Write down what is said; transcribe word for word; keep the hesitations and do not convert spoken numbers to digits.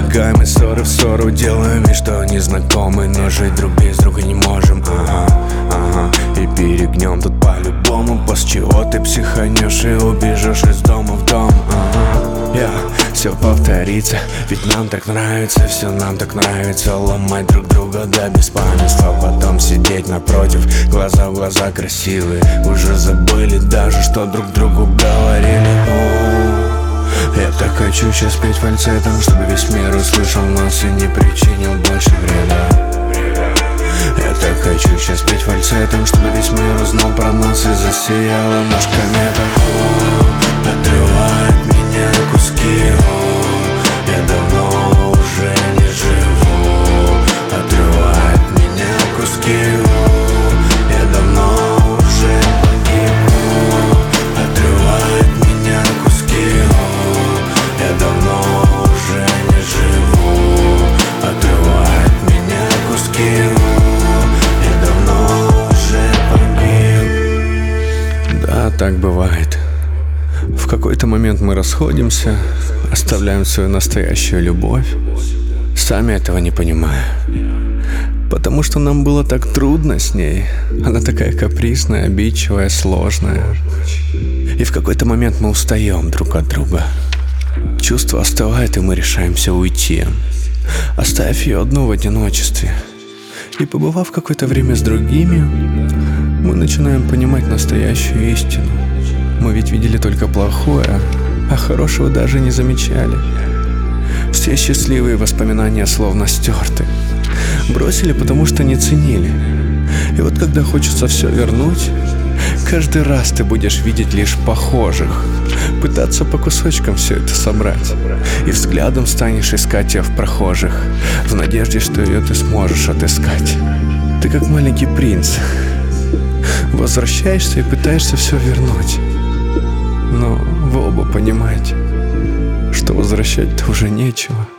Избегаем из ссоры в ссору, делаем вид, что не знакомы, но жить друг без друга не можем. Ага, ага. И перегнем тут по-любому, после чего ты психанешь и убежишь из дома в дом. Ага. Yeah. Все повторится, ведь нам так нравится, все нам так нравится. Ломать друг друга до беспамятства, потом сидеть напротив, глаза в глаза красивые. Уже забыли даже, что друг другу говорили. О, я так хочу сейчас петь фальцетом, чтобы весь мир услышал нас и не причинил больше вреда. Я так хочу сейчас петь фальцетом, чтобы весь мир узнал про нас и засияла наш комета. О, отрывает меня на куски. О, я давно уже не живу. Отрывает меня на куски. О, я давно уже погиб. О, отрывает меня на куски. О, я давно уже не живу. Отрывает меня на куски. О, я давно уже погиб. Да, так бывает. В какой-то момент мы расходимся, оставляем свою настоящую любовь, сами этого не понимая. Потому что нам было так трудно с ней. Она такая капризная, обидчивая, сложная. И в какой-то момент мы устаем друг от друга. Чувство остывает, и мы решаемся уйти, оставив ее одну в одиночестве. И побывав какое-то время с другими, мы начинаем понимать настоящую истину. Мы ведь видели только плохое, а хорошего даже не замечали. Все счастливые воспоминания словно стерты. Бросили, потому что не ценили. И вот когда хочется все вернуть, каждый раз ты будешь видеть лишь похожих, пытаться по кусочкам все это собрать. И взглядом станешь искать ее в прохожих, в надежде, что ее ты сможешь отыскать. Ты как маленький принц, возвращаешься и пытаешься все вернуть. Но вы оба понимаете, что возвращать-то уже нечего.